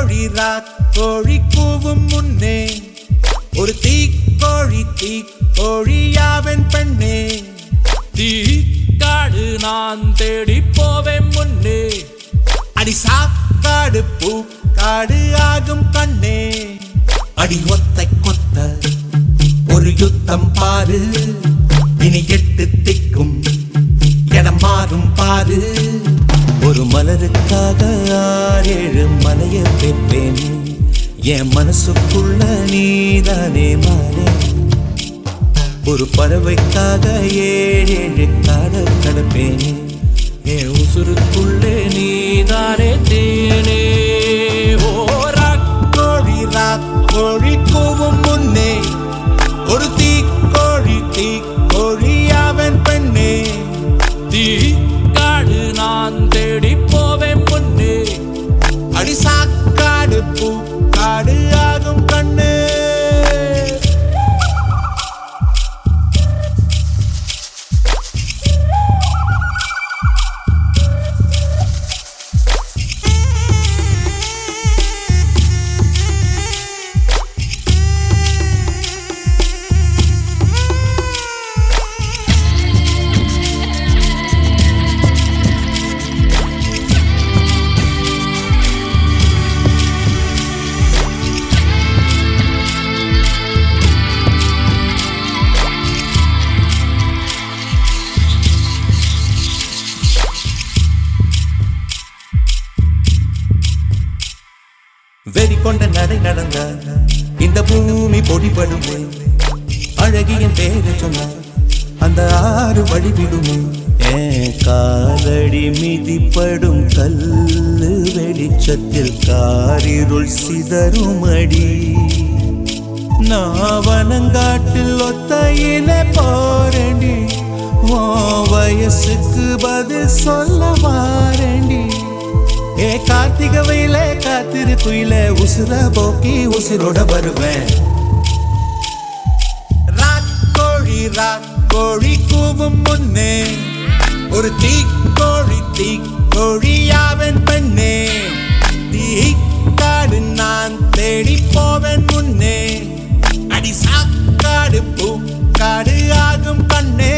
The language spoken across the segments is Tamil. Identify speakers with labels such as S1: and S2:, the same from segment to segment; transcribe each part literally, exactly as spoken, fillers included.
S1: கோழி ராக் கோழி கூவும் முன்னே ஒரு தீக்கோழி தீக்கோழியாவன் பெண்ணே
S2: தீக்காடு நான் தேடி போவேன் முன்னே
S1: அடி சாக்காடு பூக்காடு ஆகும் கண்ணே அடி ஒத்தை கொத்த ஒரு யுத்தம் பாரு இனி எட்டு திக்கும் இடம் மாறும் பாரு ஒரு மலருக்காக ஆறேழு மலையை வைப்பேன் என் மனசுக்குள்ள நீதானே மாறே ஒரு பறவைக்காக ஏழேழு காடல் கடப்பேன் என் உசுருக்குள்ளே நீதானே தேனே ஓ ராக்கோழி ராக்கோழி கூவும் முன்னே ஒரு தீக்கோழி தீக்கோழியாவன் பெண்ணே
S2: தீக்காடு நான் தேடி போவேன் முன்னே
S1: அடி சாக்காடு பூக்காடு ஆகும் கண்ணே வெறி கொண்ட நடை நடந்த இந்த பூமி பொடிபடுமே அழகியின் பேரை சொன்ன அந்த ஆறு வழிவிடுமே ஏன் காலடி மிதிப்படும் கல்லு வெளிச்சத்தில் காரிருள் சிதறுமடி நாவனங்காட்டில் ஒத்தையில போரண்டி ஓ வயசுக்கு பதில் சொல்ல வாரண்டி ஏ கார்த்திக வெயில காத்திரு குயில உசுர போக்கி உசுரோட வருவேன் ராக்கோழி ராக்கோழி கூவும் முன்னே ஒரு தீக்கோழி தீக்கோழியாவன் பெண்ணே தீக்காடு நான் தேடி போவேன் முன்னே அடி சாக்காடு பூக்காடு ஆகும் கண்ணே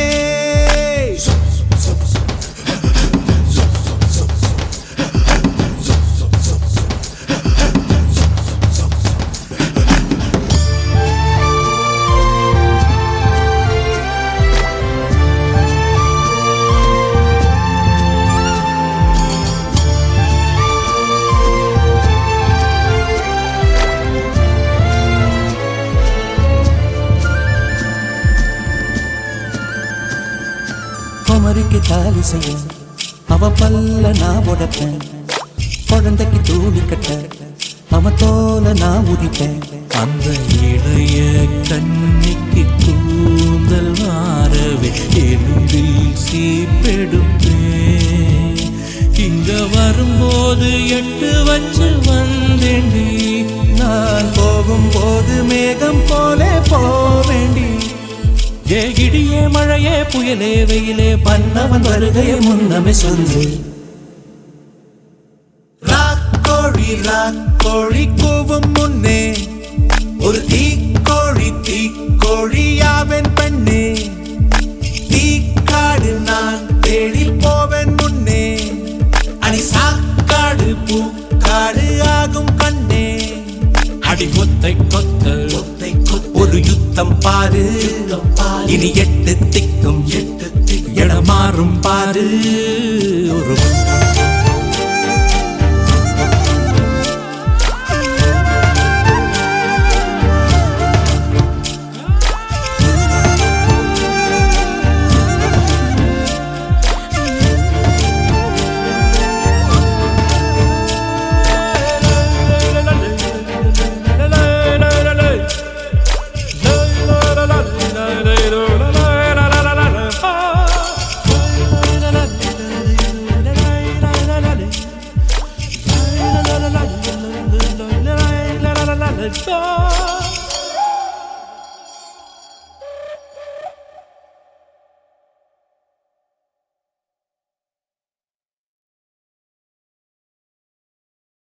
S1: குமரிக்கு தாலி செய்ய அவ பல்ல நான் உடைப்பேன் குழந்தைக்கு தூளி கட்ட அவ தோல நான் உதிப்பேன்
S2: அந்த இளைய கண்ணிக்கு கூந்தல் மாறவே எலும்பில் சீப்பெடுப்பேன் இங்க வரும்போது எட்டு வச்சு வந்தேண்டி
S1: நான் போகும்போது மேகம் போல போவேண்டி
S2: ஏ இடியே மழையே புயலே வெயிலே பண்ணவன் வருகையை முன்னமே சொல்லு
S1: ராக்கோழி ராக்கோழி கூவும் முன்னே ஒரு தீக்கோழி தீக்கோழியாவன் பெண்ணே தீக்காடு நான் தேடி போவேன் முன்னே அடி சாக்காடு பூக்காடு ஆகும் கண்ணே
S2: அடி கொத்தை கொத்த
S1: ஒத்தை கொத்த ஒரு யுத்தம் பாரு இனி எட்டு திக்கும் எட்டு திக்கும் இடமாறும் பாரு ஒரு
S2: Oh